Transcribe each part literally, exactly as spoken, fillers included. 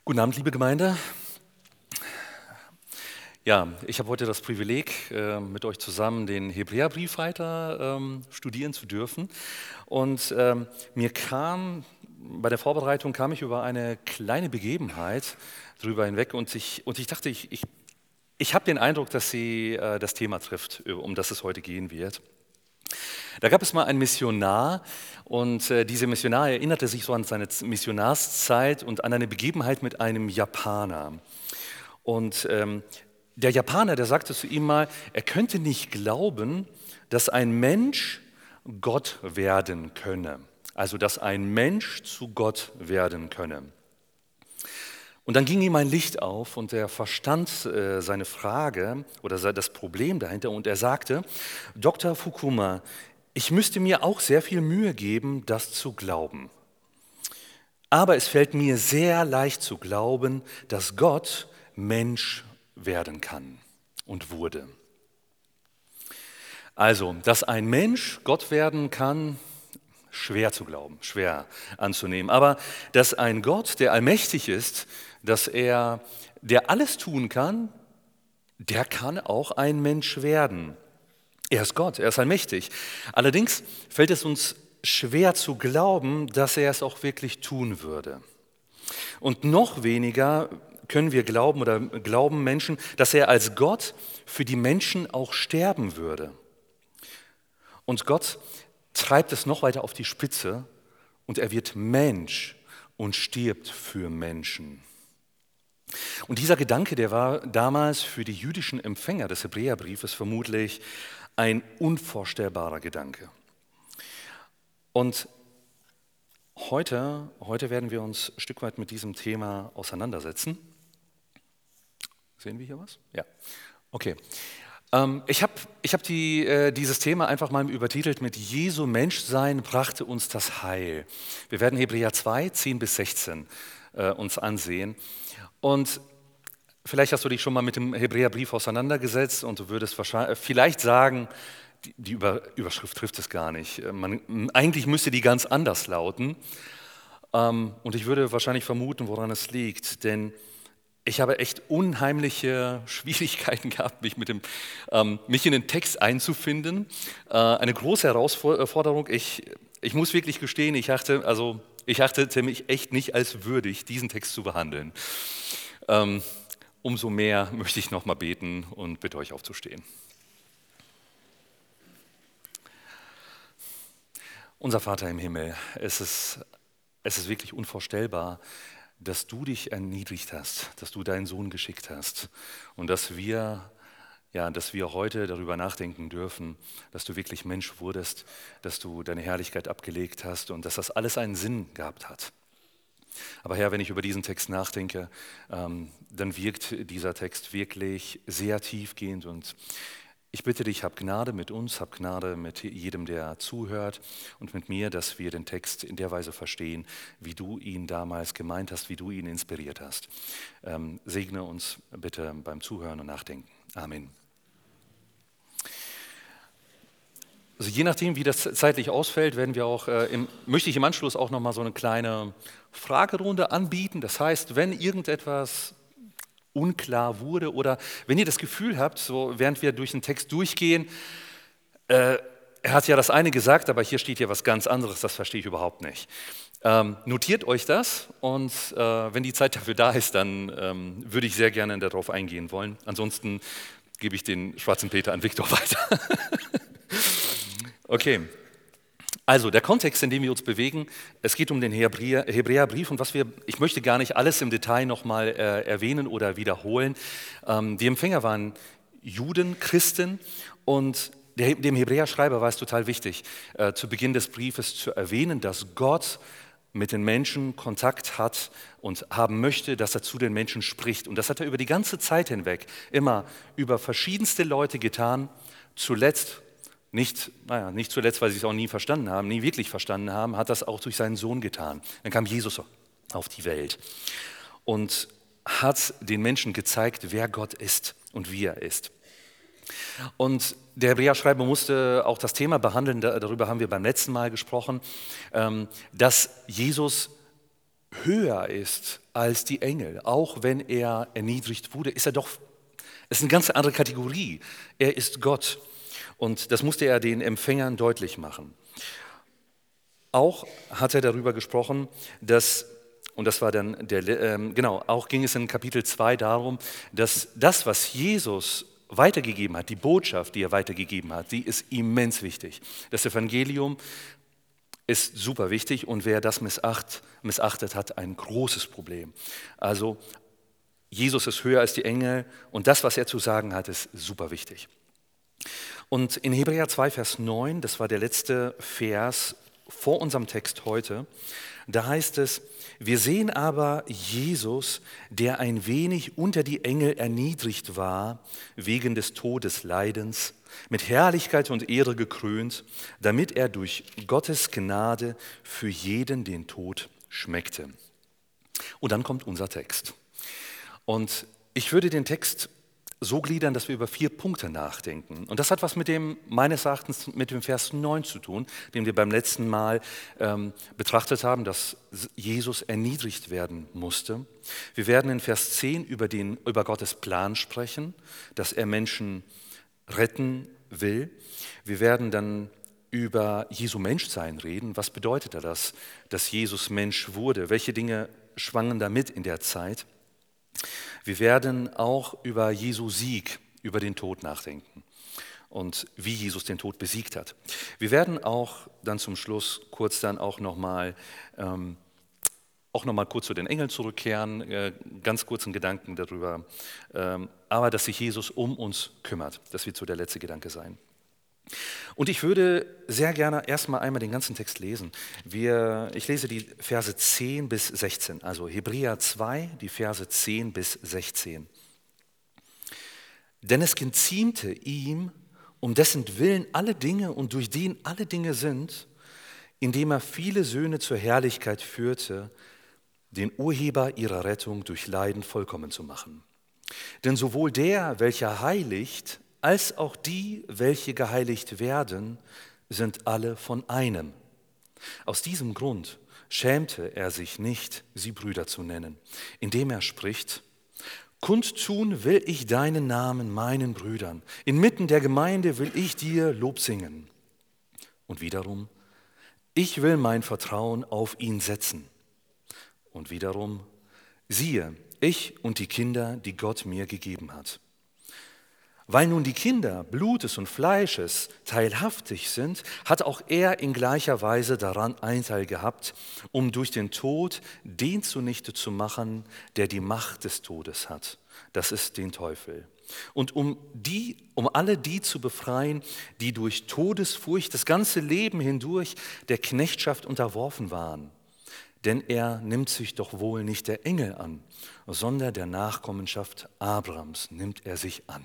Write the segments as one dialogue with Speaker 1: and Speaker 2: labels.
Speaker 1: Guten Abend, liebe Gemeinde. Ja, ich habe heute das Privileg, äh, mit euch zusammen den Hebräerbrief weiter ähm, studieren zu dürfen. Und ähm, mir kam, bei der Vorbereitung kam ich über eine kleine Begebenheit drüber hinweg und ich, und ich dachte, ich, ich, ich habe den Eindruck, dass sie äh, das Thema trifft, um das es heute gehen wird. Da gab es mal einen Missionar und äh, dieser Missionar erinnerte sich so an seine Missionarszeit und an eine Begebenheit mit einem Japaner. Und ähm, der Japaner, der sagte zu ihm mal, er könnte nicht glauben, dass ein Mensch Gott werden könne. Also, dass ein Mensch zu Gott werden könne. Und dann ging ihm ein Licht auf und er verstand äh, seine Frage oder das Problem dahinter und er sagte, Doktor Fukuma, ich müsste mir auch sehr viel Mühe geben, das zu glauben. Aber es fällt mir sehr leicht zu glauben, dass Gott Mensch werden kann und wurde. Also, dass ein Mensch Gott werden kann, schwer zu glauben, schwer anzunehmen. Aber dass ein Gott, der allmächtig ist, dass er, der alles tun kann, der kann auch ein Mensch werden. Er ist Gott, er ist allmächtig. Allerdings fällt es uns schwer zu glauben, dass er es auch wirklich tun würde. Und noch weniger können wir glauben oder glauben Menschen, dass er als Gott für die Menschen auch sterben würde. Und Gott treibt es noch weiter auf die Spitze und er wird Mensch und stirbt für Menschen. Und dieser Gedanke, der war damals für die jüdischen Empfänger des Hebräerbriefes vermutlich ein unvorstellbarer Gedanke. Und heute, heute werden wir uns ein Stück weit mit diesem Thema auseinandersetzen. Sehen wir hier was? Ja. Okay. Ähm, ich habe ich hab die, äh, dieses Thema einfach mal übertitelt mit Jesu Menschsein brachte uns das Heil. Wir werden Hebräer zwei, zehn bis sechzehn äh, uns ansehen. Und vielleicht hast du dich schon mal mit dem Hebräerbrief auseinandergesetzt und du würdest wahrscheinlich, vielleicht sagen, die, die Über, Überschrift trifft es gar nicht. Man, eigentlich müsste die ganz anders lauten. Ähm, und ich würde wahrscheinlich vermuten, woran es liegt. Denn ich habe echt unheimliche Schwierigkeiten gehabt, mich, mit dem, ähm, mich in den Text einzufinden. Äh, eine große Herausforderung. Ich, ich muss wirklich gestehen, ich achte, also, ich achtete mich echt nicht als würdig, diesen Text zu behandeln. Ähm, umso mehr möchte ich nochmal beten und bitte euch aufzustehen. Unser Vater im Himmel, es ist, es ist wirklich unvorstellbar, dass du dich erniedrigt hast, dass du deinen Sohn geschickt hast und dass wir, ja, dass wir heute darüber nachdenken dürfen, dass du wirklich Mensch wurdest, dass du deine Herrlichkeit abgelegt hast und dass das alles einen Sinn gehabt hat. Aber Herr, wenn ich über diesen Text nachdenke, ähm, dann wirkt dieser Text wirklich sehr tiefgehend und ich bitte dich, hab Gnade mit uns, hab Gnade mit jedem, der zuhört und mit mir, dass wir den Text in der Weise verstehen, wie du ihn damals gemeint hast, wie du ihn inspiriert hast. Ähm, segne uns bitte beim Zuhören und Nachdenken. Amen. Also je nachdem, wie das zeitlich ausfällt, werden wir auch, äh, im, möchte ich im Anschluss auch nochmal so eine kleine Fragerunde anbieten. Das heißt, wenn irgendetwas unklar wurde oder wenn ihr das Gefühl habt, so während wir durch den Text durchgehen, äh, er hat ja das eine gesagt, aber hier steht ja was ganz anderes, das verstehe ich überhaupt nicht. Ähm, notiert euch das und äh, wenn die Zeit dafür da ist, dann ähm, würde ich sehr gerne darauf eingehen wollen. Ansonsten gebe ich den schwarzen Peter an Viktor weiter. Okay. Also der Kontext, in dem wir uns bewegen, es geht um den Hebräer, Hebräerbrief und was wir, ich möchte gar nicht alles im Detail nochmal äh, erwähnen oder wiederholen. Ähm, die Empfänger waren Juden, Christen und der, dem Hebräerschreiber war es total wichtig, äh, zu Beginn des Briefes zu erwähnen, dass Gott mit den Menschen Kontakt hat und haben möchte, dass er zu den Menschen spricht. Und das hat er über die ganze Zeit hinweg immer über verschiedenste Leute getan, zuletzt Nicht, naja, nicht zuletzt, weil sie es auch nie verstanden haben, nie wirklich verstanden haben, hat das auch durch seinen Sohn getan. Dann kam Jesus auf die Welt und hat den Menschen gezeigt, wer Gott ist und wie er ist. Und der Hebräerschreiber musste auch das Thema behandeln, darüber haben wir beim letzten Mal gesprochen, dass Jesus höher ist als die Engel, auch wenn er erniedrigt wurde, ist er doch, es ist eine ganz andere Kategorie. Er ist Gott. Und das musste er den Empfängern deutlich machen. Auch hat er darüber gesprochen, dass, und das war dann der, ähm, genau, auch ging es in Kapitel zwei darum, dass das, was Jesus weitergegeben hat, die Botschaft, die er weitergegeben hat, die ist immens wichtig. Das Evangelium ist super wichtig und wer das missacht, missachtet, hat ein großes Problem. Also Jesus ist höher als die Engel und das, was er zu sagen hat, ist super wichtig. Und in Hebräer zwei, Vers neun, das war der letzte Vers vor unserem Text heute, da heißt es, wir sehen aber Jesus, der ein wenig unter die Engel erniedrigt war, wegen des Todesleidens, mit Herrlichkeit und Ehre gekrönt, damit er durch Gottes Gnade für jeden den Tod schmeckte. Und dann kommt unser Text. Und ich würde den Text so gliedern, dass wir über vier Punkte nachdenken. Und das hat was mit dem, meines Erachtens, mit dem Vers neun zu tun, den wir beim letzten Mal ähm, betrachtet haben, dass Jesus erniedrigt werden musste. Wir werden in Vers zehn über, den, über Gottes Plan sprechen, dass er Menschen retten will. Wir werden dann über Jesu Menschsein reden. Was bedeutete das, dass Jesus Mensch wurde? Welche Dinge schwangen damit in der Zeit? Wir werden auch über Jesu Sieg, über den Tod nachdenken und wie Jesus den Tod besiegt hat. Wir werden auch dann zum Schluss kurz dann auch nochmal ähm, auch noch mal kurz zu den Engeln zurückkehren, äh, ganz kurzen Gedanken darüber, ähm, aber dass sich Jesus um uns kümmert. Das wird so der letzte Gedanke sein. Und ich würde sehr gerne erstmal einmal den ganzen Text lesen. Wir, ich lese die Verse zehn bis sechzehn, also Hebräer zwei, die Verse zehn bis sechzehn. Denn es geziemte ihm, um dessen Willen alle Dinge und durch den alle Dinge sind, indem er viele Söhne zur Herrlichkeit führte, den Urheber ihrer Rettung durch Leiden vollkommen zu machen. Denn sowohl der, welcher heiligt, als auch die, welche geheiligt werden, sind alle von einem. Aus diesem Grund schämte er sich nicht, sie Brüder zu nennen, indem er spricht, kundtun will ich deinen Namen meinen Brüdern, inmitten der Gemeinde will ich dir Lob singen. Und wiederum, ich will mein Vertrauen auf ihn setzen. Und wiederum, siehe, ich und die Kinder, die Gott mir gegeben hat. Weil nun die Kinder Blutes und Fleisches teilhaftig sind, hat auch er in gleicher Weise daran Anteil gehabt, um durch den Tod den zunichte zu machen, der die Macht des Todes hat. Das ist den Teufel. Und um, die, um alle die zu befreien, die durch Todesfurcht das ganze Leben hindurch der Knechtschaft unterworfen waren. Denn er nimmt sich doch wohl nicht der Engel an, sondern der Nachkommenschaft Abrahams nimmt er sich an.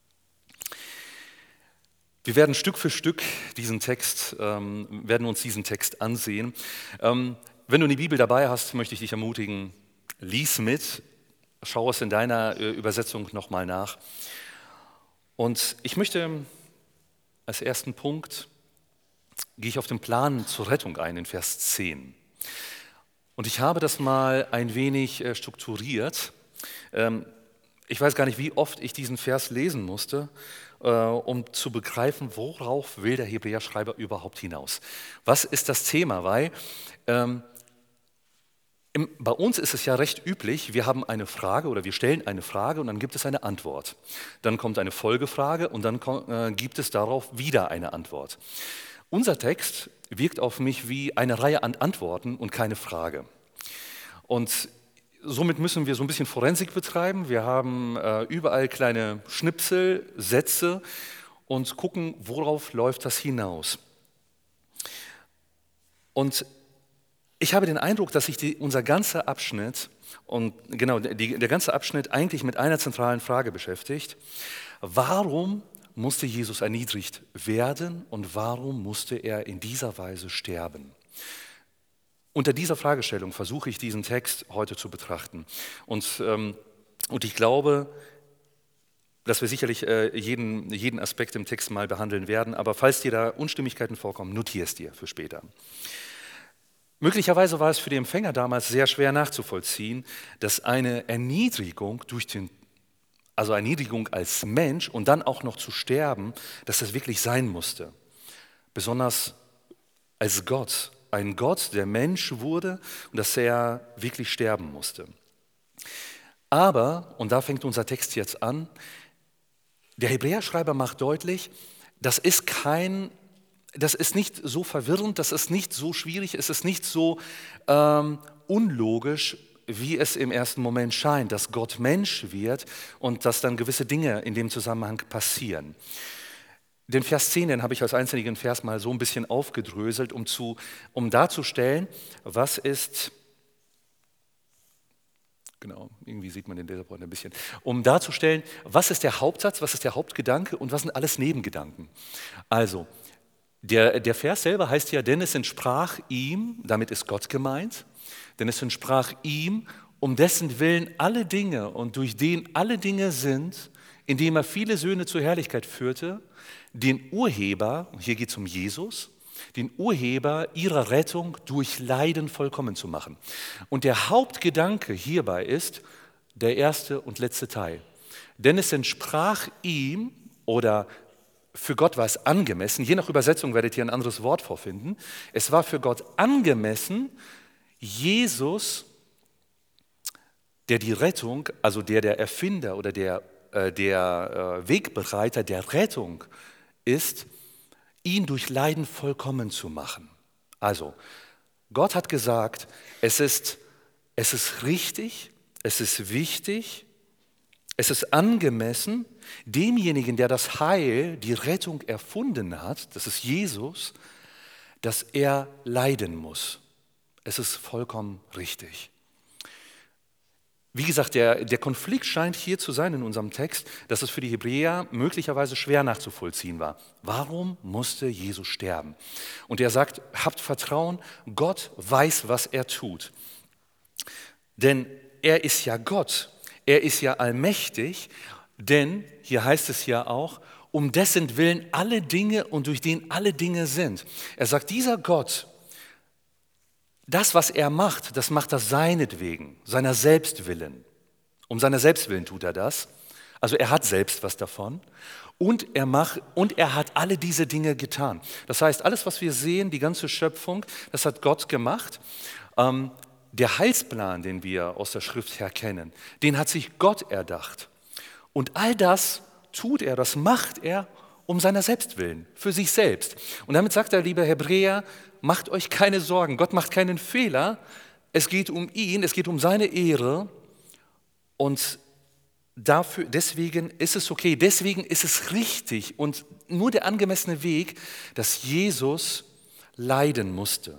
Speaker 1: Wir werden Stück für Stück diesen Text, ähm, werden uns diesen Text ansehen. Ähm, wenn du eine Bibel dabei hast, möchte ich dich ermutigen, lies mit, schau es in deiner äh, Übersetzung nochmal nach. Und ich möchte als ersten Punkt, gehe ich auf den Plan zur Rettung ein, in Vers zehn. Und ich habe das mal ein wenig äh, strukturiert. Ähm, ich weiß gar nicht, wie oft ich diesen Vers lesen musste, äh, um zu begreifen, worauf will der Hebräerschreiber überhaupt hinaus. Was ist das Thema? Weil ähm, im, bei uns ist es ja recht üblich, wir haben eine Frage oder wir stellen eine Frage und dann gibt es eine Antwort. Dann kommt eine Folgefrage und dann kommt, äh, gibt es darauf wieder eine Antwort. Unser Text wirkt auf mich wie eine Reihe an Antworten und keine Frage. Und somit müssen wir so ein bisschen Forensik betreiben. Wir haben äh, überall kleine Schnipsel, Sätze und gucken, worauf läuft das hinaus. Und ich habe den Eindruck, dass sich die, unser ganzer Abschnitt und genau die, der ganze Abschnitt eigentlich mit einer zentralen Frage beschäftigt. Warum musste Jesus erniedrigt werden und warum musste er in dieser Weise sterben? Unter dieser Fragestellung versuche ich diesen Text heute zu betrachten. Und, ähm, und ich glaube, dass wir sicherlich äh, jeden, jeden Aspekt im Text mal behandeln werden, aber falls dir da Unstimmigkeiten vorkommen, notier es dir für später. Möglicherweise war es für die Empfänger damals sehr schwer nachzuvollziehen, dass eine Erniedrigung durch den, also Erniedrigung als Mensch und dann auch noch zu sterben, dass das wirklich sein musste. Besonders als Gott, ein Gott, der Mensch wurde und dass er wirklich sterben musste. Aber, und da fängt unser Text jetzt an, der Hebräerschreiber macht deutlich, das ist kein, das ist nicht so verwirrend, das ist nicht so schwierig, es ist nicht so ähm, unlogisch, wie es im ersten Moment scheint, dass Gott Mensch wird und dass dann gewisse Dinge in dem Zusammenhang passieren. Den Vers zehn, den habe ich als einzigen Vers mal so ein bisschen aufgedröselt, um, zu, um darzustellen, was ist, genau, irgendwie sieht man den Leserbrand ein bisschen, um darzustellen, was ist der Hauptsatz, was ist der Hauptgedanke und was sind alles Nebengedanken. Also, der, der Vers selber heißt ja, denn es entsprach ihm, damit ist Gott gemeint, denn es entsprach ihm, um dessen Willen alle Dinge und durch den alle Dinge sind, indem er viele Söhne zur Herrlichkeit führte, den Urheber, hier geht es um Jesus, den Urheber ihrer Rettung durch Leiden vollkommen zu machen. Und der Hauptgedanke hierbei ist der erste und letzte Teil. Denn es entsprach ihm, oder für Gott war es angemessen, je nach Übersetzung werdet ihr ein anderes Wort vorfinden, es war für Gott angemessen, Jesus, der die Rettung, also der der Erfinder oder der, äh, der äh, Wegbereiter der Rettung ist, ihn durch Leiden vollkommen zu machen. Also, Gott hat gesagt, es ist, es ist richtig, es ist wichtig, es ist angemessen, demjenigen, der das Heil, die Rettung erfunden hat, das ist Jesus, dass er leiden muss. Es ist vollkommen richtig. Wie gesagt, der, der Konflikt scheint hier zu sein in unserem Text, dass es für die Hebräer möglicherweise schwer nachzuvollziehen war. Warum musste Jesus sterben? Und er sagt, habt Vertrauen, Gott weiß, was er tut. Denn er ist ja Gott, er ist ja allmächtig, denn hier heißt es ja auch, um dessen Willen alle Dinge und durch den alle Dinge sind. Er sagt, dieser Gott, das, was er macht, das macht er seinetwegen, seiner Selbstwillen. Um seiner Selbstwillen tut er das. Also er hat selbst was davon. Und er, macht, und er hat alle diese Dinge getan. Das heißt, alles, was wir sehen, die ganze Schöpfung, das hat Gott gemacht. Ähm, der Heilsplan, den wir aus der Schrift her kennen, den hat sich Gott erdacht. Und all das tut er, das macht er um seiner Selbstwillen, für sich selbst. Und damit sagt er, liebe Hebräer, macht euch keine Sorgen, Gott macht keinen Fehler, es geht um ihn, es geht um seine Ehre und dafür, deswegen ist es okay, deswegen ist es richtig und nur der angemessene Weg, dass Jesus leiden musste.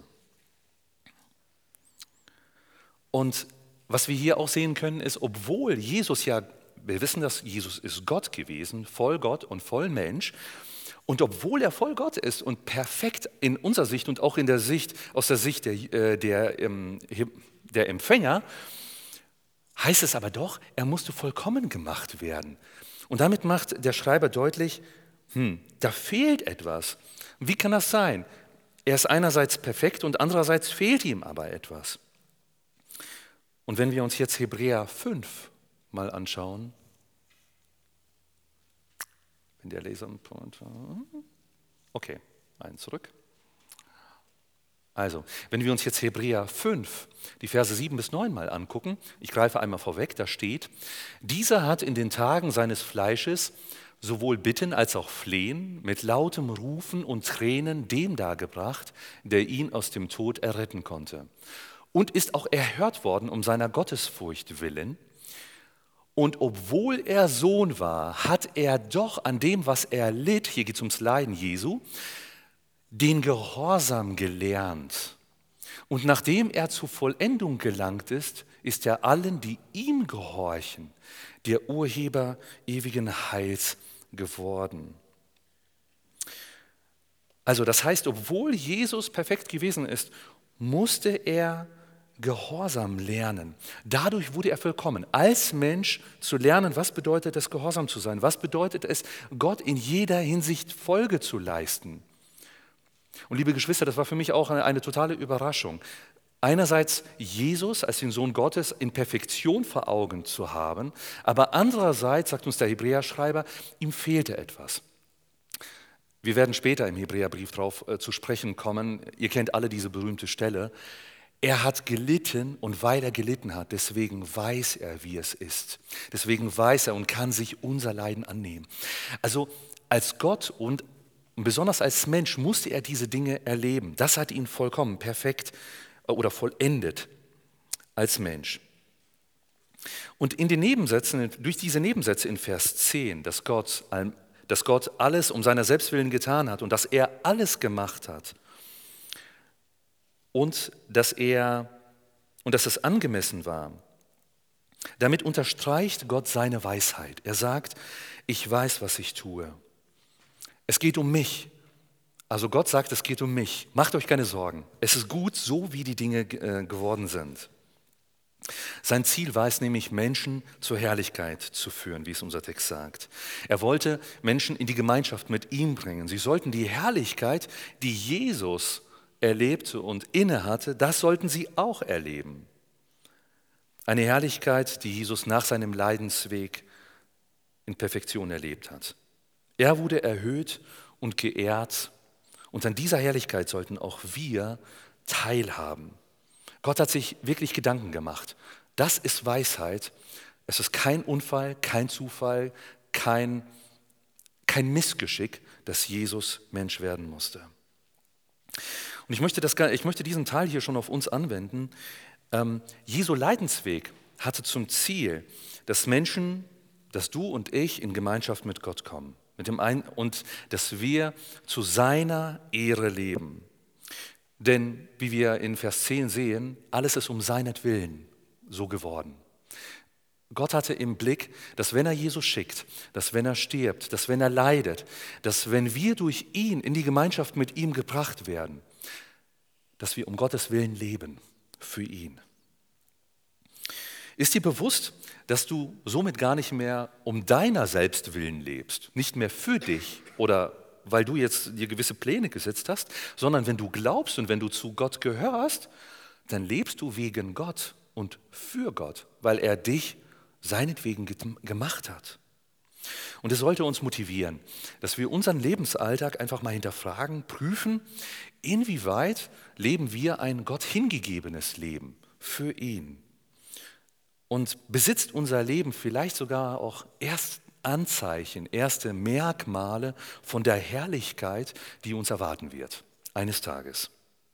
Speaker 1: Und was wir hier auch sehen können, ist, obwohl Jesus ja, wir wissen, dass Jesus ist Gott gewesen, voll Gott und voll Mensch, und obwohl er voll Gott ist und perfekt in unserer Sicht und auch in der Sicht, aus der Sicht der, der, der Empfänger, heißt es aber doch, er musste vollkommen gemacht werden. Und damit macht der Schreiber deutlich, hm, da fehlt etwas. Wie kann das sein? Er ist einerseits perfekt und andererseits fehlt ihm aber etwas. Und wenn wir uns jetzt Hebräer fünf mal anschauen, wenn der Leser, okay, einen zurück. Also, wenn wir uns jetzt Hebräer fünf, die Verse sieben bis neun mal angucken, ich greife einmal vorweg, da steht, dieser hat in den Tagen seines Fleisches sowohl Bitten als auch Flehen mit lautem Rufen und Tränen dem dargebracht, der ihn aus dem Tod erretten konnte. Und ist auch erhört worden um seiner Gottesfurcht willen. Und obwohl er Sohn war, hat er doch an dem, was er litt, hier geht es ums Leiden Jesu, den Gehorsam gelernt. Und nachdem er zur Vollendung gelangt ist, ist er allen, die ihm gehorchen, der Urheber ewigen Heils geworden. Also das heißt, obwohl Jesus perfekt gewesen ist, musste er Gehorsam lernen. Dadurch wurde er vollkommen. Als Mensch zu lernen, was bedeutet es, gehorsam zu sein? Was bedeutet es, Gott in jeder Hinsicht Folge zu leisten? Und liebe Geschwister, das war für mich auch eine, eine totale Überraschung. Einerseits Jesus als den Sohn Gottes in Perfektion vor Augen zu haben, aber andererseits, sagt uns der Hebräerschreiber, ihm fehlte etwas. Wir werden später im Hebräerbrief darauf äh, zu sprechen kommen. Ihr kennt alle diese berühmte Stelle. Er hat gelitten und weil er gelitten hat, deswegen weiß er, wie es ist. Deswegen weiß er und kann sich unser Leiden annehmen. Also als Gott und besonders als Mensch musste er diese Dinge erleben. Das hat ihn vollkommen perfekt oder vollendet als Mensch. Und in den Nebensätzen, durch diese Nebensätze in Vers zehn, dass Gott, dass Gott alles um seiner Selbstwillen getan hat und dass er alles gemacht hat und dass er und dass es angemessen war, damit unterstreicht Gott seine Weisheit. Er sagt, ich weiß, was ich tue. Es geht um mich. Also Gott sagt, es geht um mich. Macht euch keine Sorgen. Es ist gut, so wie die Dinge äh, geworden sind. Sein Ziel war es nämlich, Menschen zur Herrlichkeit zu führen, wie es unser Text sagt. Er wollte Menschen in die Gemeinschaft mit ihm bringen. Sie sollten die Herrlichkeit, die Jesus erlebte und innehatte, das sollten sie auch erleben. Eine Herrlichkeit, die Jesus nach seinem Leidensweg in Perfektion erlebt hat. Er wurde erhöht und geehrt. Und an dieser Herrlichkeit sollten auch wir teilhaben. Gott hat sich wirklich Gedanken gemacht. Das ist Weisheit. Es ist kein Unfall, kein Zufall, kein, kein Missgeschick, dass Jesus Mensch werden musste. Und ich möchte, das, ich möchte diesen Teil hier schon auf uns anwenden. Ähm, Jesu Leidensweg hatte zum Ziel, dass Menschen, dass du und ich in Gemeinschaft mit Gott kommen. Mit dem einen, und dass wir zu seiner Ehre leben. Denn, wie wir in Vers zehn sehen, alles ist um seinetwillen so geworden. Gott hatte im Blick, dass wenn er Jesus schickt, dass wenn er stirbt, dass wenn er leidet, dass wenn wir durch ihn in die Gemeinschaft mit ihm gebracht werden, dass wir um Gottes Willen leben, für ihn. Ist dir bewusst, dass du somit gar nicht mehr um deiner selbst willen lebst, nicht mehr für dich oder weil du jetzt dir gewisse Pläne gesetzt hast, sondern wenn du glaubst und wenn du zu Gott gehörst, dann lebst du wegen Gott und für Gott, weil er dich seinetwegen gemacht hat. Und es sollte uns motivieren, dass wir unseren Lebensalltag einfach mal hinterfragen, prüfen, inwieweit leben wir ein Gott hingegebenes Leben für ihn. Und besitzt unser Leben vielleicht sogar auch erst Anzeichen, erste Merkmale von der Herrlichkeit, die uns erwarten wird, eines Tages.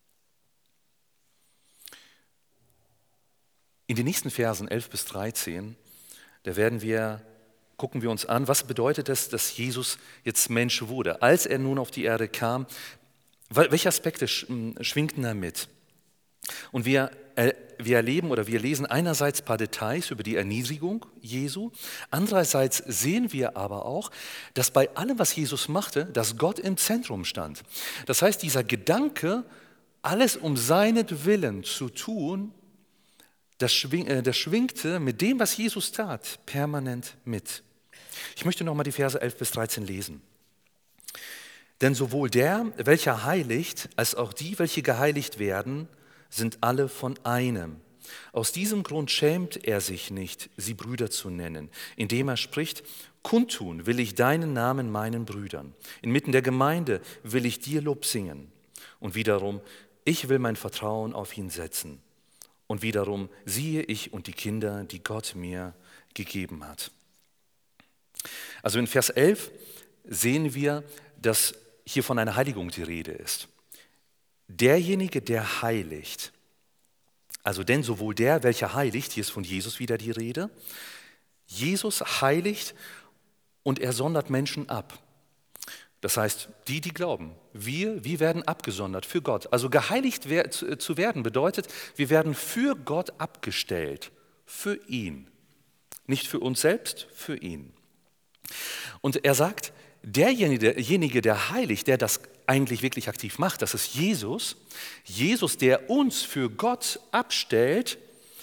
Speaker 1: In den nächsten Versen elf bis dreizehn, da werden wir, gucken wir uns an, was bedeutet es, dass Jesus jetzt Mensch wurde, als er nun auf die Erde kam, welche Aspekte schwingten da mit? Und wir, äh, wir erleben oder wir lesen einerseits ein paar Details über die Erniedrigung Jesu, andererseits sehen wir aber auch, dass bei allem, was Jesus machte, dass Gott im Zentrum stand. Das heißt, dieser Gedanke, alles um seinetwillen zu tun, das, schwing, äh, das schwingte mit dem, was Jesus tat, permanent mit. Ich möchte nochmal die Verse elf bis dreizehn lesen. Denn sowohl der, welcher heiligt, als auch die, welche geheiligt werden, sind alle von einem. Aus diesem Grund schämt er sich nicht, sie Brüder zu nennen, indem er spricht, kundtun will ich deinen Namen meinen Brüdern. Inmitten der Gemeinde will ich dir Lob singen. Und wiederum, ich will mein Vertrauen auf ihn setzen. Und wiederum, siehe ich und die Kinder, die Gott mir gegeben hat. Also in Vers elf sehen wir, dass hier von einer Heiligung die Rede ist. Derjenige, der heiligt, also denn sowohl der, welcher heiligt, hier ist von Jesus wieder die Rede, Jesus heiligt und er sondert Menschen ab. Das heißt, die, die glauben, wir, wir werden abgesondert für Gott. Also geheiligt zu werden bedeutet, wir werden für Gott abgestellt, für ihn. Nicht für uns selbst, für ihn. Und er sagt, derjenige, der heiligt, der das eigentlich wirklich aktiv macht, das ist Jesus. Jesus, der uns für Gott abstellt,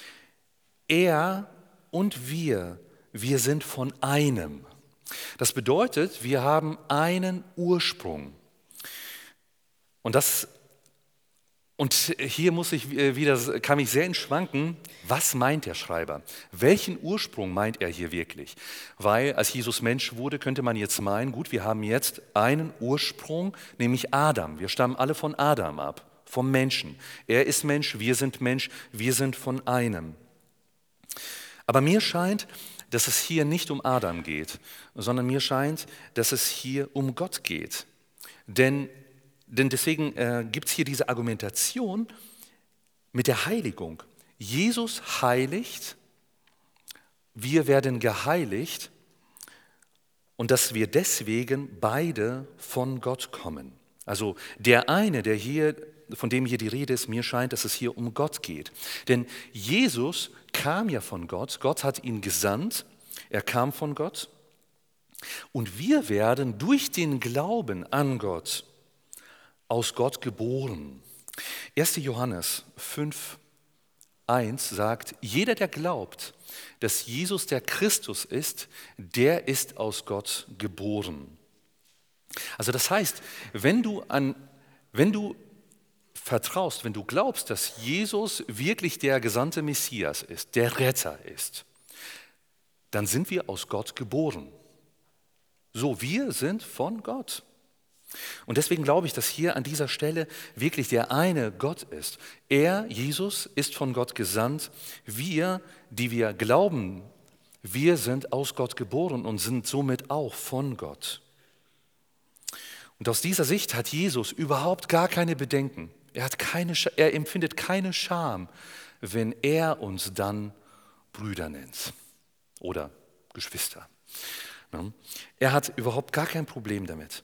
Speaker 1: er und wir, wir sind von einem. Das bedeutet, wir haben einen Ursprung. Und das Und hier muss ich wieder, kam ich sehr ins Schwanken, was meint der Schreiber? Welchen Ursprung meint er hier wirklich? Weil als Jesus Mensch wurde, könnte man jetzt meinen, gut, wir haben jetzt einen Ursprung, nämlich Adam. Wir stammen alle von Adam ab, vom Menschen. Er ist Mensch, wir sind Mensch, wir sind von einem. Aber mir scheint, dass es hier nicht um Adam geht, sondern mir scheint, dass es hier um Gott geht. Denn Denn deswegen äh, gibt es hier diese Argumentation mit der Heiligung. Jesus heiligt, wir werden geheiligt und dass wir deswegen beide von Gott kommen. Also der eine, der hier, von dem hier die Rede ist, mir scheint, dass es hier um Gott geht. Denn Jesus kam ja von Gott, Gott hat ihn gesandt, er kam von Gott und wir werden durch den Glauben an Gott aus Gott geboren. erster Johannes fünf, eins sagt, jeder, der glaubt, dass Jesus der Christus ist, der ist aus Gott geboren. Also das heißt, wenn du, an, wenn du vertraust, wenn du glaubst, dass Jesus wirklich der gesandte Messias ist, der Retter ist, dann sind wir aus Gott geboren. So, wir sind von Gott. Und deswegen glaube ich, dass hier an dieser Stelle wirklich der eine Gott ist. Er, Jesus, ist von Gott gesandt. Wir, die wir glauben, wir sind aus Gott geboren und sind somit auch von Gott. Und aus dieser Sicht hat Jesus überhaupt gar keine Bedenken. Er, hat keine, er empfindet keine Scham, wenn er uns dann Brüder nennt oder Geschwister. Er hat überhaupt gar kein Problem damit,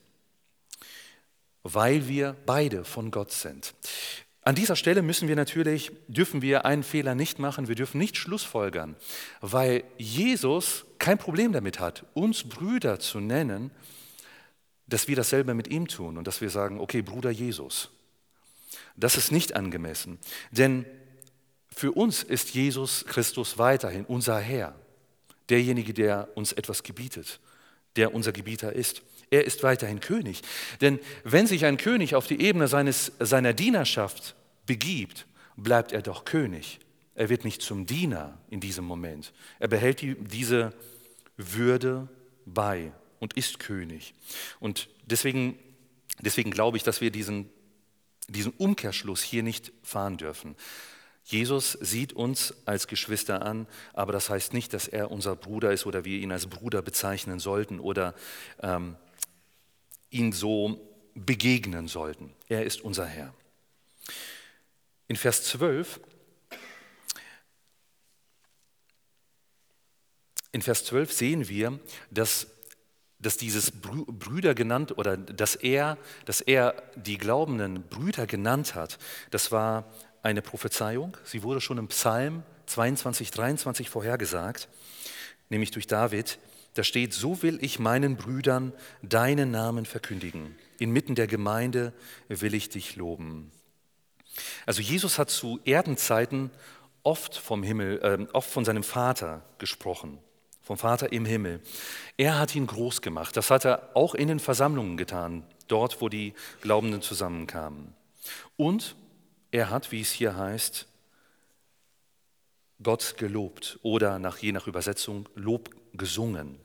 Speaker 1: weil wir beide von Gott sind. An dieser Stelle müssen wir natürlich, dürfen wir einen Fehler nicht machen, wir dürfen nicht schlussfolgern, weil Jesus kein Problem damit hat, uns Brüder zu nennen, dass wir dasselbe mit ihm tun und dass wir sagen, okay, Bruder Jesus. Das ist nicht angemessen, denn für uns ist Jesus Christus weiterhin unser Herr, derjenige, der uns etwas gebietet, der unser Gebieter ist. Er ist weiterhin König. Denn wenn sich ein König auf die Ebene seines, seiner Dienerschaft begibt, bleibt er doch König. Er wird nicht zum Diener in diesem Moment. Er behält die, diese Würde bei und ist König. Und deswegen, deswegen glaube ich, dass wir diesen, diesen Umkehrschluss hier nicht fahren dürfen. Jesus sieht uns als Geschwister an, aber das heißt nicht, dass er unser Bruder ist oder wir ihn als Bruder bezeichnen sollten oder ähm, ihn so begegnen sollten. Er ist unser Herr. In Vers zwölf, in Vers zwölf sehen wir, dass, dass dieses Brüder genannt oder dass er, dass er die glaubenden Brüder genannt hat, das war eine Prophezeiung. Sie wurde schon im Psalm zweiundzwanzig, dreiundzwanzig vorhergesagt, nämlich durch David. Da steht, so will ich meinen Brüdern deinen Namen verkündigen. Inmitten der Gemeinde will ich dich loben. Also Jesus hat zu Erdenzeiten oft vom Himmel, äh, oft von seinem Vater gesprochen, vom Vater im Himmel. Er hat ihn groß gemacht. Das hat er auch in den Versammlungen getan, dort, wo die Glaubenden zusammenkamen. Und er hat, wie es hier heißt, Gott gelobt oder nach, je nach Übersetzung Lob gesungen.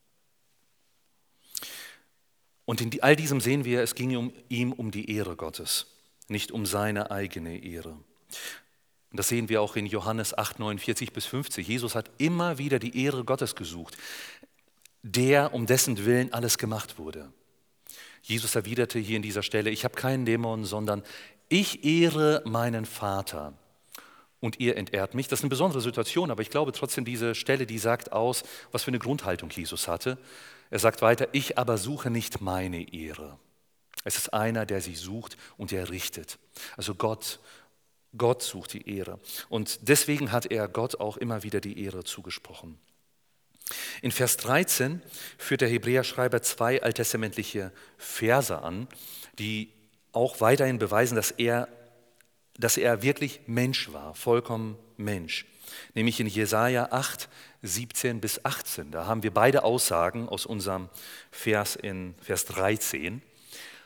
Speaker 1: Und in all diesem sehen wir, es ging um, ihm um die Ehre Gottes, nicht um seine eigene Ehre. Und das sehen wir auch in Johannes acht, neunundvierzig bis fünfzig. Jesus hat immer wieder die Ehre Gottes gesucht, der, um dessen Willen alles gemacht wurde. Jesus erwiderte hier in dieser Stelle, ich habe keinen Dämon, sondern ich ehre meinen Vater und ihr entehrt mich. Das ist eine besondere Situation, aber ich glaube trotzdem, diese Stelle, die sagt aus, was für eine Grundhaltung Jesus hatte. Er sagt weiter, ich aber suche nicht meine Ehre. Es ist einer, der sie sucht und der richtet. Also Gott, Gott sucht die Ehre. Und deswegen hat er Gott auch immer wieder die Ehre zugesprochen. In Vers dreizehn führt der Hebräerschreiber zwei alttestamentliche Verse an, die auch weiterhin beweisen, dass er, dass er wirklich Mensch war, vollkommen Mensch. Nämlich in Jesaja acht, siebzehn bis achtzehn. Da haben wir beide Aussagen aus unserem Vers in Vers dreizehn.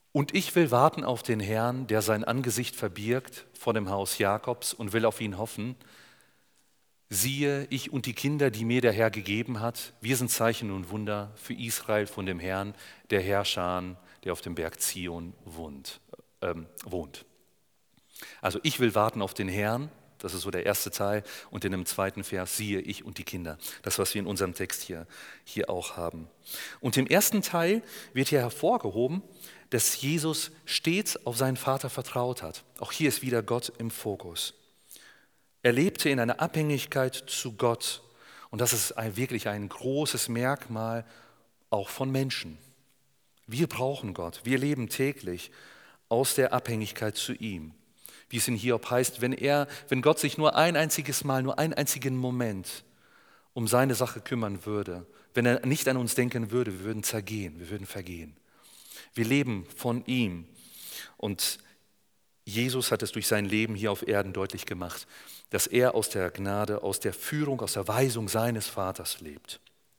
Speaker 1: Und ich will warten auf den Herrn, der sein Angesicht verbirgt vor dem Haus Jakobs und will auf ihn hoffen. Siehe, ich und die Kinder, die mir der Herr gegeben hat, wir sind Zeichen und Wunder für Israel von dem Herrn, der Herrscher, der auf dem Berg Zion wohnt. Ähm, wohnt. Also ich will warten auf den Herrn, das ist so der erste Teil, und in dem zweiten Vers, siehe, ich und die Kinder. Das, was wir in unserem Text hier, hier auch haben. Und im ersten Teil wird hier hervorgehoben, dass Jesus stets auf seinen Vater vertraut hat. Auch hier ist wieder Gott im Fokus. Er lebte in einer Abhängigkeit zu Gott. Und das ist ein, wirklich ein großes Merkmal auch von Menschen. Wir brauchen Gott. Wir leben täglich aus der Abhängigkeit zu ihm. Wie es in Hiob heißt, wenn, er, wenn Gott sich nur ein einziges Mal, nur einen einzigen Moment um seine Sache kümmern würde, wenn er nicht an uns denken würde, wir würden zergehen, wir würden vergehen. Wir leben von ihm. Und Jesus hat es durch sein Leben hier auf Erden deutlich gemacht, dass er aus der Gnade, aus der Führung, aus der Weisung seines Vaters lebt.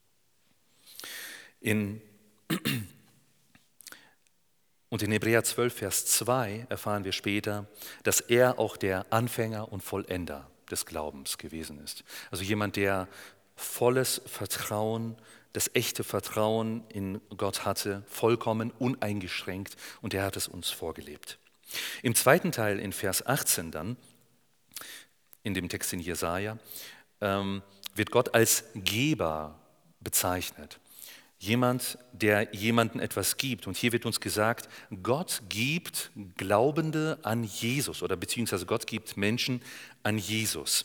Speaker 1: In, und in Hebräer zwölf, Vers zwei erfahren wir später, dass er auch der Anfänger und Vollender des Glaubens gewesen ist. Also jemand, der volles Vertrauen, das echte Vertrauen in Gott hatte, vollkommen uneingeschränkt, und er hat es uns vorgelebt. Im zweiten Teil, in Vers achtzehn dann, in dem Text in Jesaja, ähm, wird Gott als Geber bezeichnet. Jemand, der jemandem etwas gibt. Und hier wird uns gesagt, Gott gibt Glaubende an Jesus, oder beziehungsweise Gott gibt Menschen an Jesus.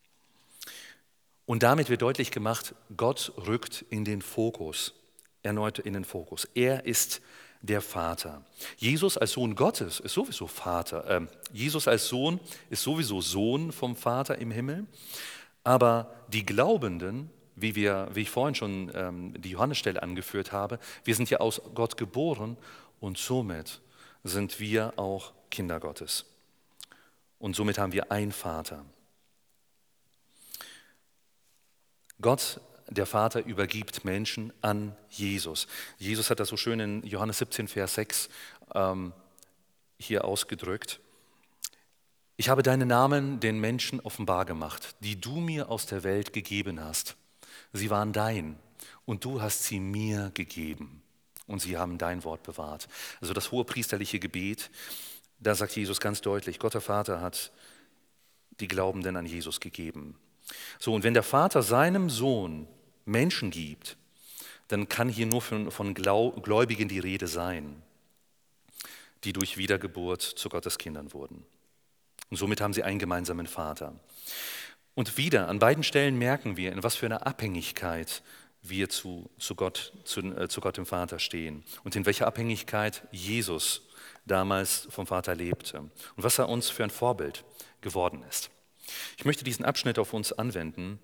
Speaker 1: Und damit wird deutlich gemacht, Gott rückt in den Fokus, erneut in den Fokus. Er ist der Vater. Jesus als Sohn Gottes ist sowieso Vater. Ähm, Jesus als Sohn ist sowieso Sohn vom Vater im Himmel. Aber die Glaubenden, wie, wir, wie ich vorhin schon ähm, die Johannesstelle angeführt habe, wir sind ja aus Gott geboren und somit sind wir auch Kinder Gottes. Und somit haben wir einen Vater. Gott, der Vater, übergibt Menschen an Jesus. Jesus hat das so schön in Johannes siebzehn, Vers sechs ähm, hier ausgedrückt. Ich habe deinen Namen den Menschen offenbar gemacht, die du mir aus der Welt gegeben hast. Sie waren dein und du hast sie mir gegeben und sie haben dein Wort bewahrt. Also das hohepriesterliche Gebet, da sagt Jesus ganz deutlich, Gott der Vater hat die Glaubenden an Jesus gegeben. So, und wenn der Vater seinem Sohn Menschen gibt, dann kann hier nur von, von Gläubigen die Rede sein, die durch Wiedergeburt zu Gottes Kindern wurden. Und somit haben sie einen gemeinsamen Vater. Und wieder, an beiden Stellen merken wir, in was für einer Abhängigkeit wir zu, zu, Gott, zu, äh, zu Gott dem Vater stehen und in welcher Abhängigkeit Jesus damals vom Vater lebte und was er uns für ein Vorbild geworden ist. Ich möchte diesen Abschnitt auf uns anwenden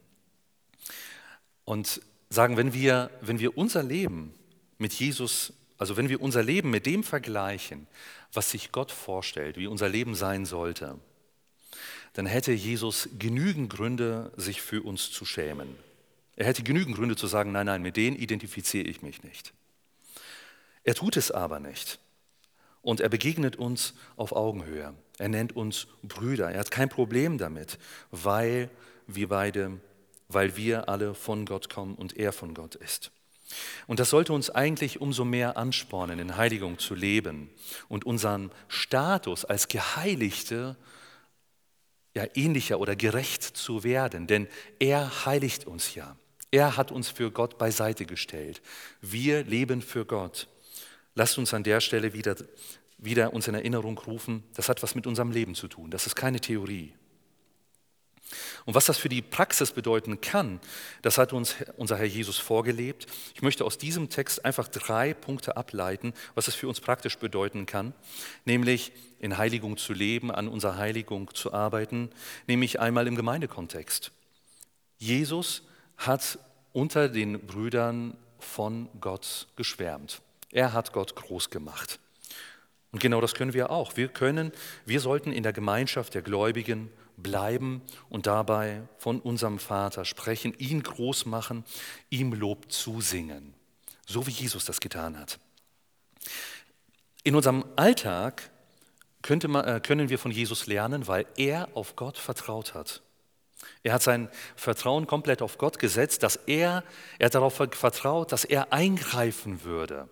Speaker 1: und sagen, wenn wir, wenn wir unser Leben mit Jesus, also wenn wir unser Leben mit dem vergleichen, was sich Gott vorstellt, wie unser Leben sein sollte, dann hätte Jesus genügend Gründe, sich für uns zu schämen. Er hätte genügend Gründe zu sagen, nein, nein, mit denen identifiziere ich mich nicht. Er tut es aber nicht. Und er begegnet uns auf Augenhöhe. Er nennt uns Brüder. Er hat kein Problem damit, weil wir beide, weil wir alle von Gott kommen und er von Gott ist. Und das sollte uns eigentlich umso mehr anspornen, in Heiligung zu leben und unseren Status als Geheiligte ja, ähnlicher oder gerecht zu werden. Denn er heiligt uns ja. Er hat uns für Gott beiseite gestellt. Wir leben für Gott. Lasst uns an der Stelle wieder, wieder uns in Erinnerung rufen, das hat was mit unserem Leben zu tun. Das ist keine Theorie. Und was das für die Praxis bedeuten kann, das hat uns unser Herr Jesus vorgelebt. Ich möchte aus diesem Text einfach drei Punkte ableiten, was es für uns praktisch bedeuten kann, nämlich in Heiligung zu leben, an unserer Heiligung zu arbeiten, nämlich einmal im Gemeindekontext. Jesus hat unter den Brüdern von Gott geschwärmt. Er hat Gott groß gemacht. Und genau das können wir auch. Wir können, wir sollten in der Gemeinschaft der Gläubigen bleiben und dabei von unserem Vater sprechen, ihn groß machen, ihm Lob zusingen, so wie Jesus das getan hat. In unserem Alltag könnte man, äh, können wir von Jesus lernen, weil er auf Gott vertraut hat. Er hat sein Vertrauen komplett auf Gott gesetzt, dass er, er hat darauf vertraut, dass er eingreifen würde,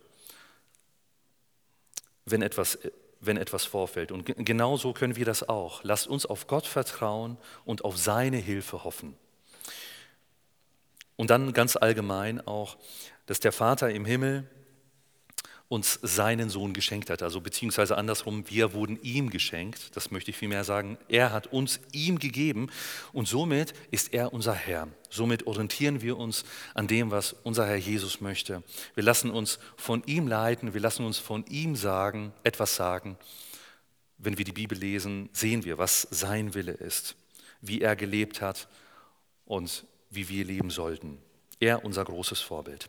Speaker 1: wenn etwas, wenn etwas vorfällt. Und ge- genauso können wir das auch. Lasst uns auf Gott vertrauen und auf seine Hilfe hoffen. Und dann ganz allgemein auch, dass der Vater im Himmel uns seinen Sohn geschenkt hat, also beziehungsweise andersrum, wir wurden ihm geschenkt, das möchte ich vielmehr sagen, er hat uns ihm gegeben und somit ist er unser Herr. Somit orientieren wir uns an dem, was unser Herr Jesus möchte. Wir lassen uns von ihm leiten, wir lassen uns von ihm sagen, etwas sagen. Wenn wir die Bibel lesen, sehen wir, was sein Wille ist, wie er gelebt hat und wie wir leben sollten. Er, unser großes Vorbild.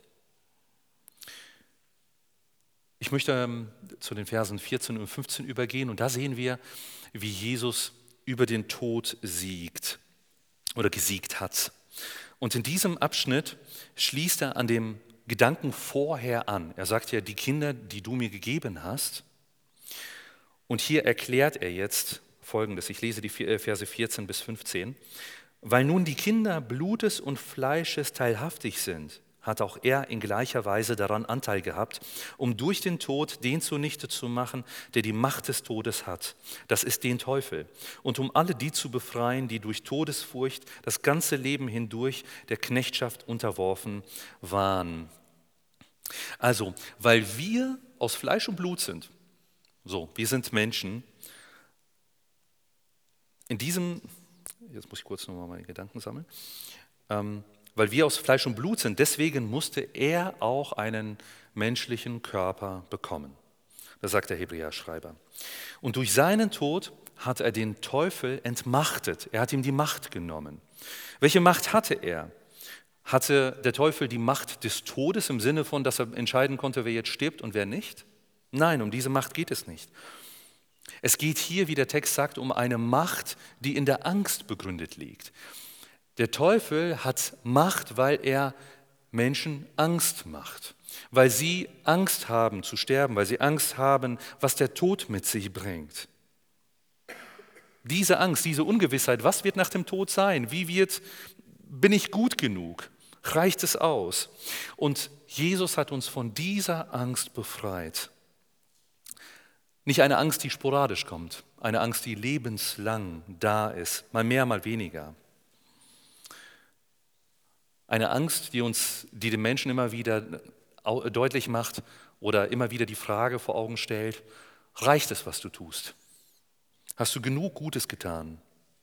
Speaker 1: Ich möchte ähm, zu den Versen vierzehn und fünfzehn übergehen und da sehen wir, wie Jesus über den Tod siegt oder gesiegt hat. Und in diesem Abschnitt schließt er an dem Gedanken vorher an. Er sagt ja, die Kinder, die du mir gegeben hast. Und hier erklärt er jetzt Folgendes. Ich lese die Verse vierzehn bis fünfzehn. Weil nun die Kinder Blutes und Fleisches teilhaftig sind, hat auch er in gleicher Weise daran Anteil gehabt, um durch den Tod den zunichte zu machen, der die Macht des Todes hat. Das ist den Teufel. Und um alle die zu befreien, die durch Todesfurcht das ganze Leben hindurch der Knechtschaft unterworfen waren. Also, weil wir aus Fleisch und Blut sind, so, wir sind Menschen, in diesem, jetzt muss ich kurz nochmal meine Gedanken sammeln, ähm, weil wir aus Fleisch und Blut sind, deswegen musste er auch einen menschlichen Körper bekommen. Das sagt der Hebräerschreiber. Und durch seinen Tod hat er den Teufel entmachtet. Er hat ihm die Macht genommen. Welche Macht hatte er? Hatte der Teufel die Macht des Todes im Sinne von, dass er entscheiden konnte, wer jetzt stirbt und wer nicht? Nein, um diese Macht geht es nicht. Es geht hier, wie der Text sagt, um eine Macht, die in der Angst begründet liegt. Der Teufel hat Macht, weil er Menschen Angst macht, weil sie Angst haben zu sterben, weil sie Angst haben, was der Tod mit sich bringt. Diese Angst, diese Ungewissheit, was wird nach dem Tod sein? Wie wird, bin ich gut genug? Reicht es aus? Und Jesus hat uns von dieser Angst befreit. Nicht eine Angst, die sporadisch kommt, eine Angst, die lebenslang da ist, mal mehr, mal weniger. Eine Angst, die uns, die den Menschen immer wieder deutlich macht oder immer wieder die Frage vor Augen stellt, reicht es, was du tust? Hast du genug Gutes getan?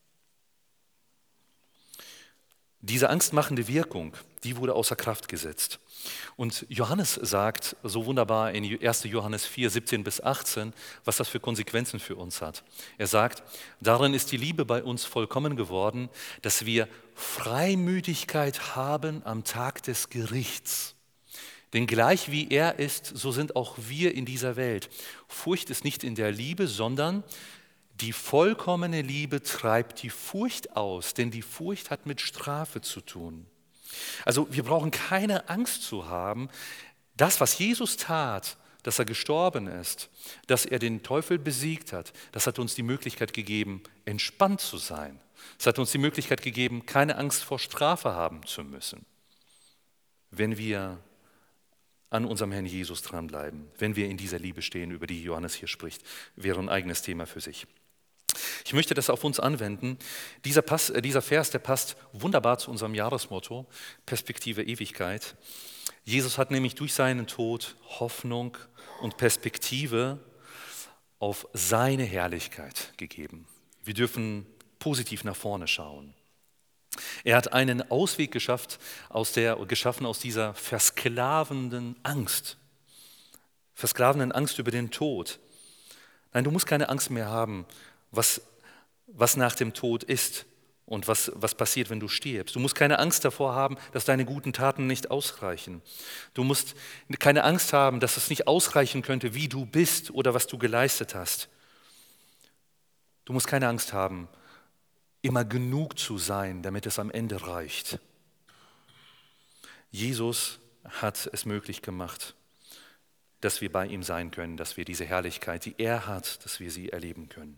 Speaker 1: Diese angstmachende Wirkung, die wurde außer Kraft gesetzt. Und Johannes sagt so wunderbar in erster Johannes vier, siebzehn bis achtzehn, was das für Konsequenzen für uns hat. Er sagt, darin ist die Liebe bei uns vollkommen geworden, dass wir Freimütigkeit haben am Tag des Gerichts. Denn gleich wie er ist, so sind auch wir in dieser Welt. Furcht ist nicht in der Liebe, sondern die vollkommene Liebe treibt die Furcht aus, denn die Furcht hat mit Strafe zu tun. Also wir brauchen keine Angst zu haben. Das, was Jesus tat, dass er gestorben ist, dass er den Teufel besiegt hat, das hat uns die Möglichkeit gegeben, entspannt zu sein. Es hat uns die Möglichkeit gegeben, keine Angst vor Strafe haben zu müssen, wenn wir an unserem Herrn Jesus dranbleiben, wenn wir in dieser Liebe stehen, über die Johannes hier spricht, wäre ein eigenes Thema für sich. Ich möchte das auf uns anwenden. Dieser, Pass, äh, dieser Vers, der passt wunderbar zu unserem Jahresmotto, Perspektive Ewigkeit. Jesus hat nämlich durch seinen Tod Hoffnung und Perspektive auf seine Herrlichkeit gegeben. Wir dürfen positiv nach vorne schauen. Er hat einen Ausweg geschafft aus der, geschaffen aus dieser versklavenden Angst, versklavenden Angst über den Tod. Nein, du musst keine Angst mehr haben, was, was nach dem Tod ist und was, was passiert, wenn du stirbst. Du musst keine Angst davor haben, dass deine guten Taten nicht ausreichen. Du musst keine Angst haben, dass es nicht ausreichen könnte, wie du bist oder was du geleistet hast. Du musst keine Angst haben, immer genug zu sein, damit es am Ende reicht. Jesus hat es möglich gemacht, dass wir bei ihm sein können, dass wir diese Herrlichkeit, die er hat, dass wir sie erleben können.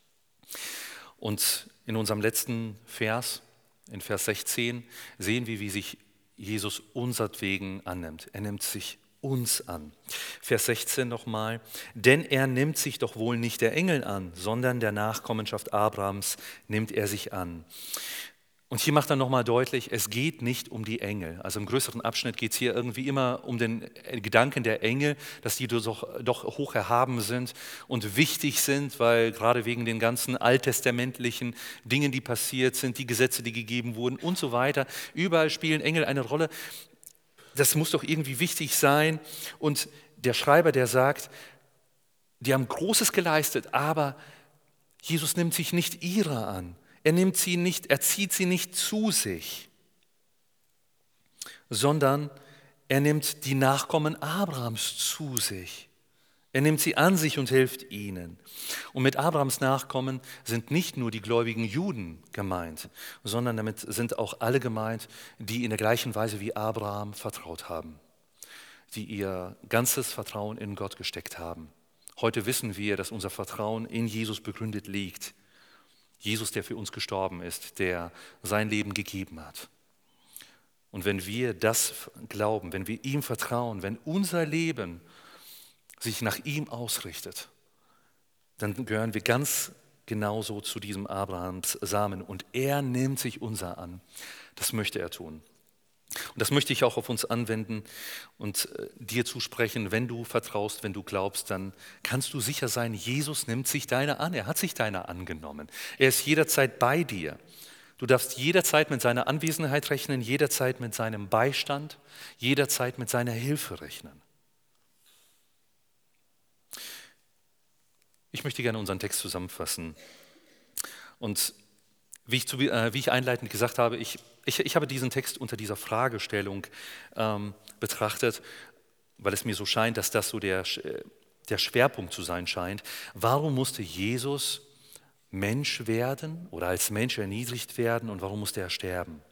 Speaker 1: Und in unserem letzten Vers, in Vers sechzehn, sehen wir, wie sich Jesus unsertwegen annimmt. Er nimmt sich uns an. Vers sechzehn nochmal. Denn er nimmt sich doch wohl nicht der Engel an, sondern der Nachkommenschaft Abrahams nimmt er sich an. Und hier macht er nochmal deutlich, es geht nicht um die Engel. Also im größeren Abschnitt geht es hier irgendwie immer um den Gedanken der Engel, dass die doch, doch hoch erhaben sind und wichtig sind, weil gerade wegen den ganzen alttestamentlichen Dingen, die passiert sind, die Gesetze, die gegeben wurden und so weiter, überall spielen Engel eine Rolle. Das muss doch irgendwie wichtig sein. Und der Schreiber, der sagt, die haben Großes geleistet, aber Jesus nimmt sich nicht ihrer an. Er nimmt sie nicht, er zieht sie nicht zu sich, sondern er nimmt die Nachkommen Abrahams zu sich. Er nimmt sie an sich und hilft ihnen. Und mit Abrahams Nachkommen sind nicht nur die gläubigen Juden gemeint, sondern damit sind auch alle gemeint, die in der gleichen Weise wie Abraham vertraut haben, die ihr ganzes Vertrauen in Gott gesteckt haben. Heute wissen wir, dass unser Vertrauen in Jesus begründet liegt. Jesus, der für uns gestorben ist, der sein Leben gegeben hat. Und wenn wir das glauben, wenn wir ihm vertrauen, wenn unser Leben sich nach ihm ausrichtet, dann gehören wir ganz genauso zu diesem Abrahams Samen. Und er nimmt sich unser an. Das möchte er tun. Und das möchte ich auch auf uns anwenden und äh, dir zusprechen, wenn du vertraust, wenn du glaubst, dann kannst du sicher sein, Jesus nimmt sich deiner an, er hat sich deiner angenommen. Er ist jederzeit bei dir. Du darfst jederzeit mit seiner Anwesenheit rechnen, jederzeit mit seinem Beistand, jederzeit mit seiner Hilfe rechnen. Ich möchte gerne unseren Text zusammenfassen. Und wie ich, zu, äh, wie ich einleitend gesagt habe, ich Ich, ich habe diesen Text unter dieser Fragestellung ähm, betrachtet, weil es mir so scheint, dass das so der, der Schwerpunkt zu sein scheint. Warum musste Jesus Mensch werden oder als Mensch erniedrigt werden und warum musste er sterben?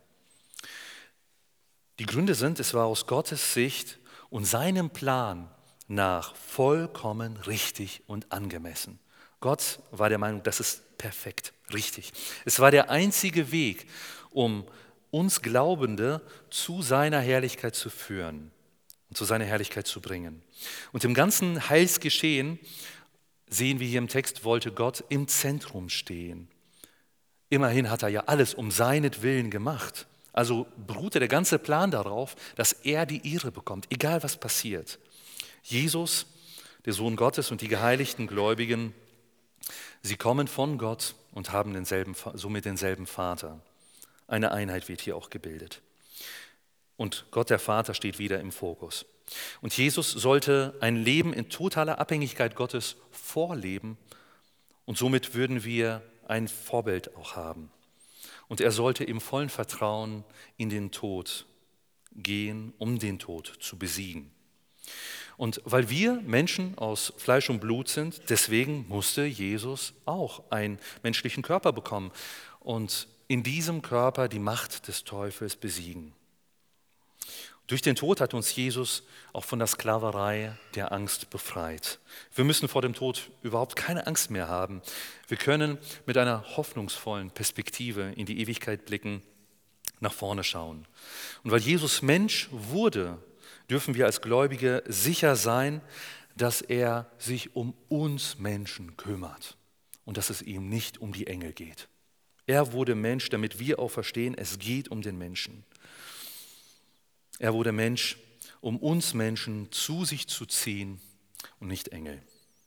Speaker 1: Die Gründe sind, es war aus Gottes Sicht und seinem Plan nach vollkommen richtig und angemessen. Gott war der Meinung, das ist perfekt, richtig. Es war der einzige Weg, um uns Glaubende zu seiner Herrlichkeit zu führen und zu seiner Herrlichkeit zu bringen. Und im ganzen Heilsgeschehen, sehen wir hier im Text, wollte Gott im Zentrum stehen. Immerhin hat er ja alles um seinetwillen gemacht. Also beruhte der ganze Plan darauf, dass er die Ehre bekommt, egal was passiert. Jesus, der Sohn Gottes und die geheiligten Gläubigen, sie kommen von Gott und haben denselben, somit denselben Vater. Eine Einheit wird hier auch gebildet. Und Gott der Vater steht wieder im Fokus. Und Jesus sollte ein Leben in totaler Abhängigkeit Gottes vorleben und somit würden wir ein Vorbild auch haben. Und er sollte im vollen Vertrauen in den Tod gehen, um den Tod zu besiegen. Und weil wir Menschen aus Fleisch und Blut sind, deswegen musste Jesus auch einen menschlichen Körper bekommen und in diesem Körper die Macht des Teufels besiegen. Durch den Tod hat uns Jesus auch von der Sklaverei der Angst befreit. Wir müssen vor dem Tod überhaupt keine Angst mehr haben. Wir können mit einer hoffnungsvollen Perspektive in die Ewigkeit blicken, nach vorne schauen. Und weil Jesus Mensch wurde, dürfen wir als Gläubige sicher sein, dass er sich um uns Menschen kümmert und dass es ihm nicht um die Engel geht. Er wurde Mensch, damit wir auch verstehen, es geht um den Menschen. Er wurde Mensch, um uns Menschen zu sich zu ziehen und nicht Engel.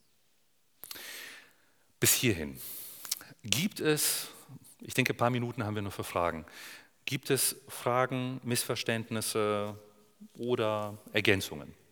Speaker 1: Bis hierhin. Gibt es, ich denke, ein paar Minuten haben wir nur für Fragen. Gibt es Fragen, Missverständnisse oder Ergänzungen?